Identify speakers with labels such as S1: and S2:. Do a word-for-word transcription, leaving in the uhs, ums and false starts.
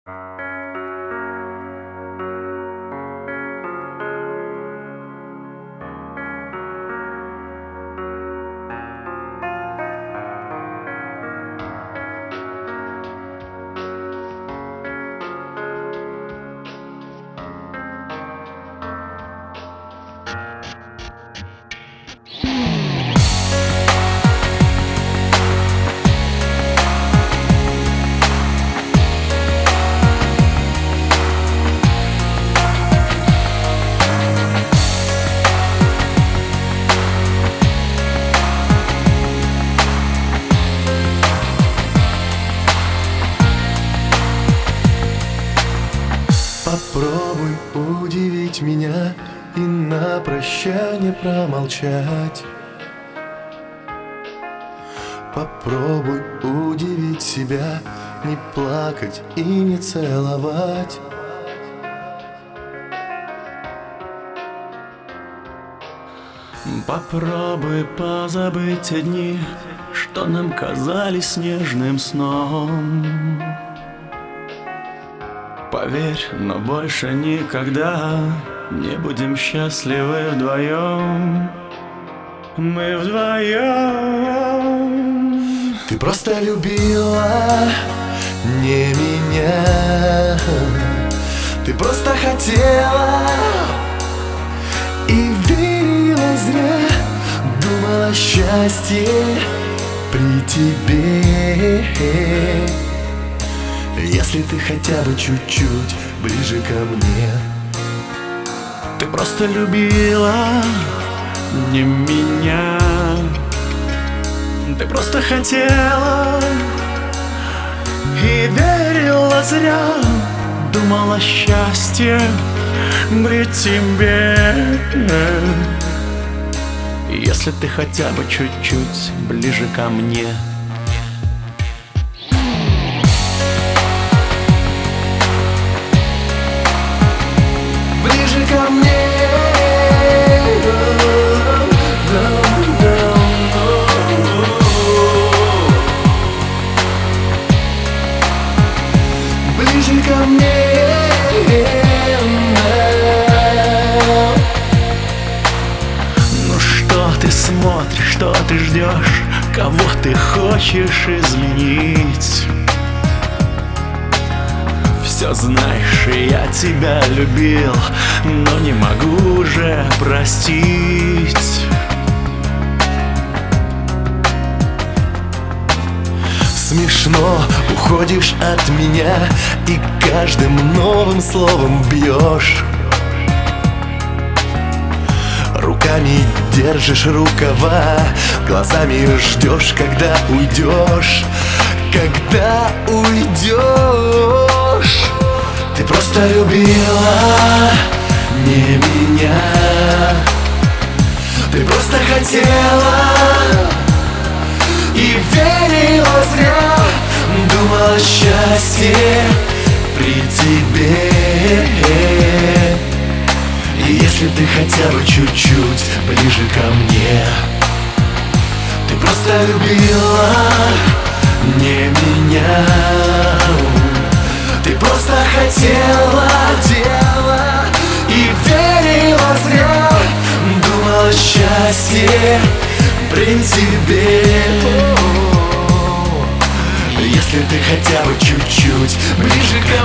S1: Попробуй удивить меня и на прощание промолчать. Попробуй удивить себя, не плакать и не целовать.
S2: Попробуй позабыть те дни, что нам казались нежным сном. Поверь, но больше никогда не будем счастливы вдвоем. Мы вдвоем.
S1: Ты просто любила не меня, ты просто хотела и верила зря. Думала, счастье при тебе. Если ты хотя бы чуть-чуть ближе ко мне.
S2: Ты просто любила не меня, ты просто хотела и верила зря. Думала, счастье при тебе. Если ты хотя бы чуть-чуть ближе ко мне.
S1: Ближе ко мне. Ближе ко мне.
S2: Ну что ты смотришь, что ты ждешь, кого ты хочешь изменить? Все знаешь, и я тебя любил, но не могу уже простить.
S1: Смешно, уходишь от меня и каждым новым словом бьешь. Руками держишь рукава, глазами ждешь, когда уйдешь. Когда уйдешь. Ты просто любила не меня, ты просто хотела и верила зря. Думала, счастье при тебе. И если ты хотя бы чуть-чуть ближе ко мне. Ты просто любила не меня, ты просто хотела дело и верила зря. Думала, счастье при тебе. Если ты хотя бы чуть-чуть ближе ко